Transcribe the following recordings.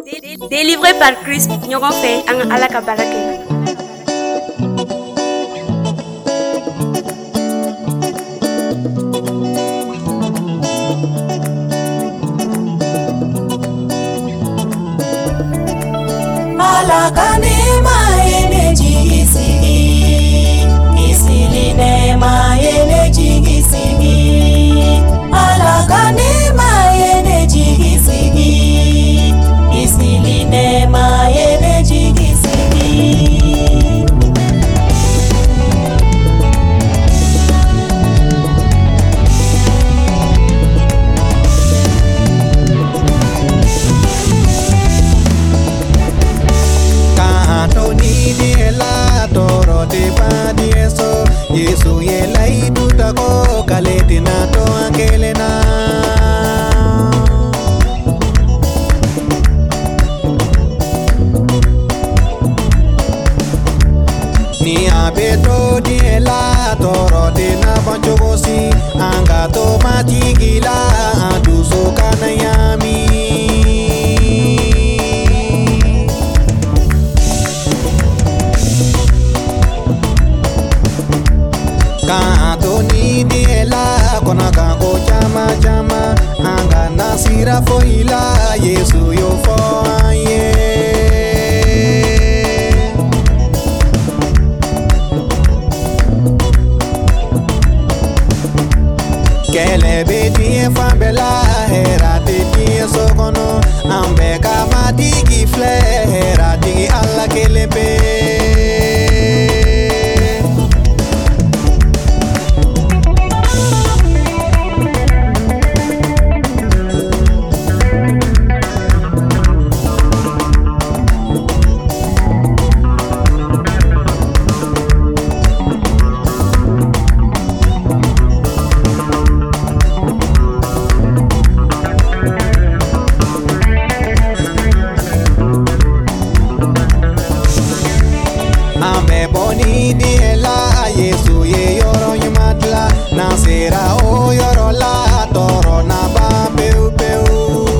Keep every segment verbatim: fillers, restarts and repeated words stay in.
Délivré par Christ, Nyogon fait un alakabarake. Alakane maene jigisigi, isiline maene jigisigi. Alakane maene jigisigi, isiline maene jigisigi. Yesu yela iduta ko kaleti na to angelena ni abeto diela toro de na banchogosi anga to matigila aduso kanayami Kanto ni diela kona kanko chama chama anga nasira foila Yesu yo fo aye Kele beti fambela hera titi sokono ambe kama digi fle hera digi alla kelepe Boni diela Yesu ye yoro yumatla nasera o yoro la toro na ba peu peu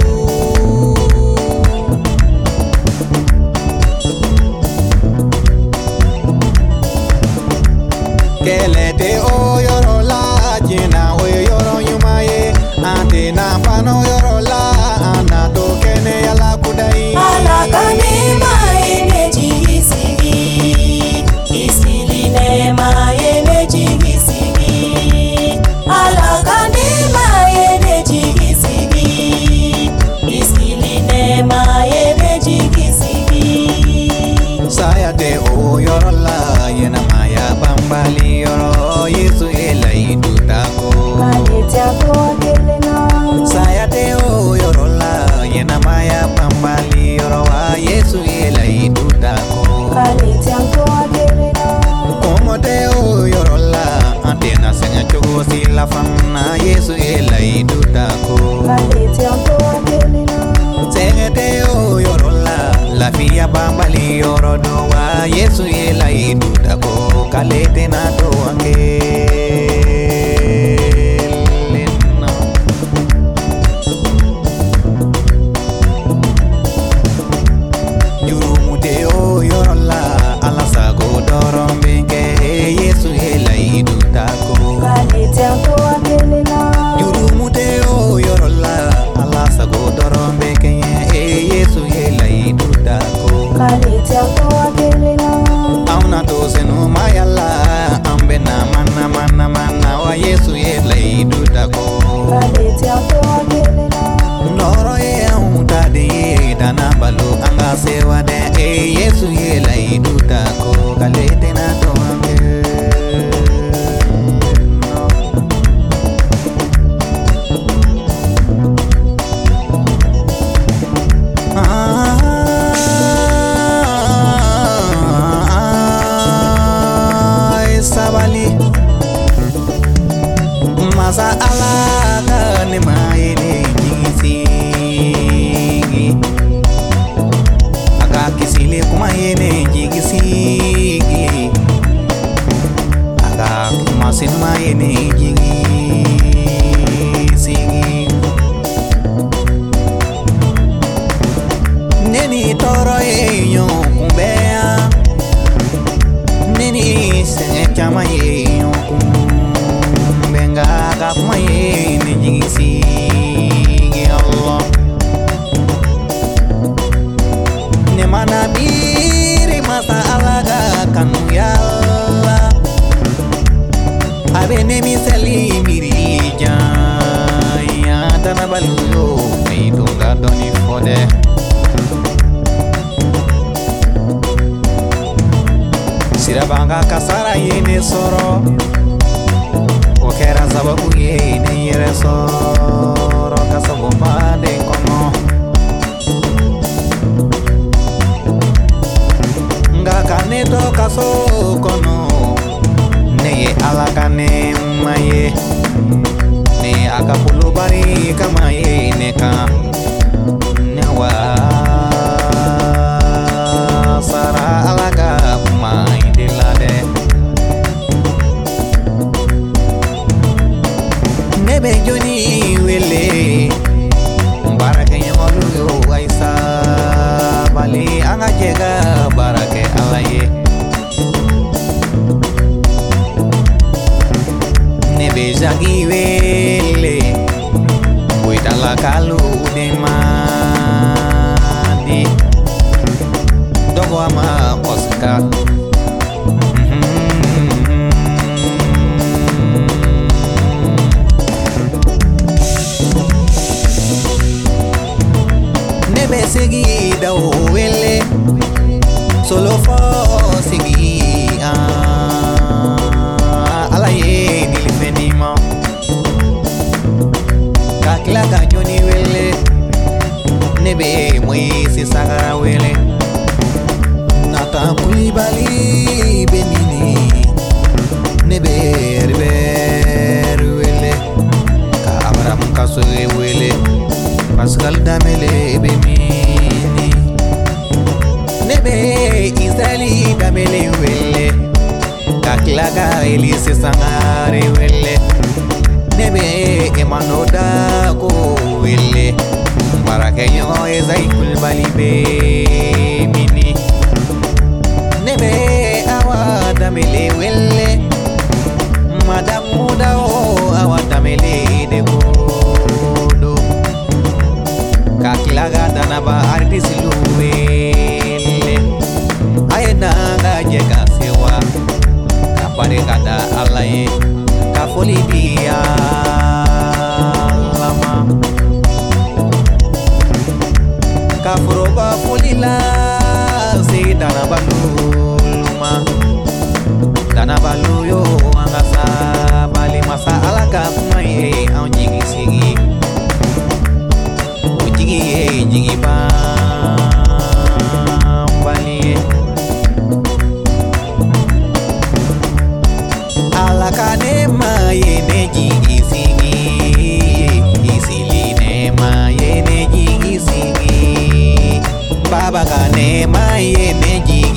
Kelete o yoro la jina o yoro yumaye ante na pano yoro la anato kene yala kudai Alakane maene jigisigi, isiline maene jigisigi. Alakane maene jigisigi, isiline maene jigisigi. Sayate o yoro la yena maya bambali yoro Yesu ela idutako Sayate o yoro la yena maya bambali yoro wa Yesu ela idutako Como te o yoro la antena senya chogo si la fana Yesu ela idutako Sayate o yoro la la fia bambali yoro do wa Yesu ela idutako kalete na do ange Auna dose no mayala ambe na mana mana mana wa Yesu ela idutako Noro ye unta de dana balu anga sewa de e Yesu ela idutako kalete na to ange Masa ala ne maene jisi Neni toro ye yo kumbea Neni se chama ye yo kumbenga kapma ye ne jingisi Allah ne mana biri masa alaga kanu yalla abe ne misali miri jaya dana baluyo me dunga doni fode Sirabanga kasara yene soro Okera sababu yene yere soro Kasabu pade kono Nga kane to kaso kono Neye ala kane maye Ne akapulu bari kama ye neka Newa Sara alaga mai Nebe joni wele Barake nyamalu yo aisa Bali anga jega barake alaye Nebe jagi wele Buitala kalu demadi Dogo ama Oscar Segi da wele solo fo segi ah ala ye ni menima kakla ga joni wele nebe moise sagara wele nata kulibali benini nebe riber wele ka abram kaso wele Pascal damele bemini Nebe Israeli damele wele Kaklaga elise sangare wele Nebe emanoda ko wele Barake yo ezai kulbali bemini Nebe awa damele wele Madamu da o awa damele deko Kakilaga danaba artis luwele Aena nga jega sewa Kapare kada alaye Kafoli dia lama Kafuroba folila Se danaba luluma Danaba luyo angasa Bali masa alaga kumaye Au jigi sigi Jigi jigi bam bali ala kane maye ne jigi sigi isili ne maye ne jigi sigi baba kane maye ne jigi